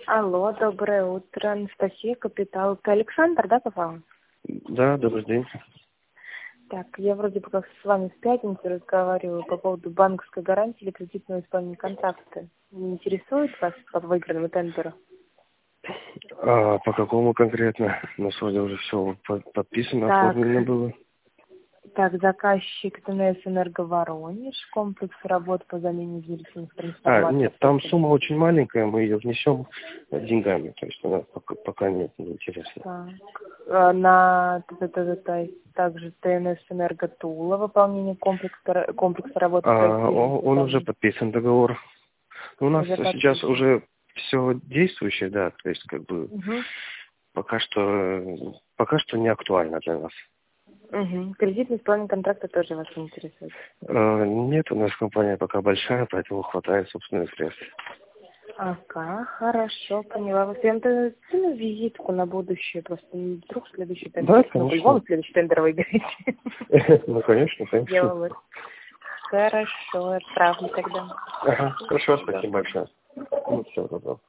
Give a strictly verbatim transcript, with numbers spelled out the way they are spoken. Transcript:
Алло, доброе утро. Анастасия, Капитал. Ты Александр, да, попал? Да, добрый день. Так, я вроде бы как с вами в пятницу разговариваю по поводу банковской гарантии или кредитного исполнения контракта. Не интересует вас по выигранному тендеру? А по какому конкретно? На сегодня уже все подписано, Так, оформлено было. так, заказчик ТНС «Энерго Воронеж», комплекс работ по замене измерительных А, трансформаторов. нет, там сумма очень маленькая, мы ее внесем деньгами, то есть она пока, пока нет, не интересно. Так, а на т- т- т- т- также ТНС «Энерго Тула», выполнение комплекса, комплекса работ по А, проектированию. он, он уже подписан договор. У нас Уже сейчас подписан. уже все действующее, да, то есть как бы Угу. пока что пока что не актуально для нас. Угу. Кредитный исполнение контракта тоже вас не интересует? Э, Нет, у нас компания пока большая, поэтому хватает собственных средств. Ага, хорошо, поняла вас. Я вам тогда скину визитку на будущее, просто вдруг следующий Да, тендер. Ну, конечно. по-любому следующий тендер выиграете. Ну, конечно, Я конечно. вот. Хорошо, отправлю тогда. Ага, хорошо, Да. спасибо большое. Ну, всего доброго.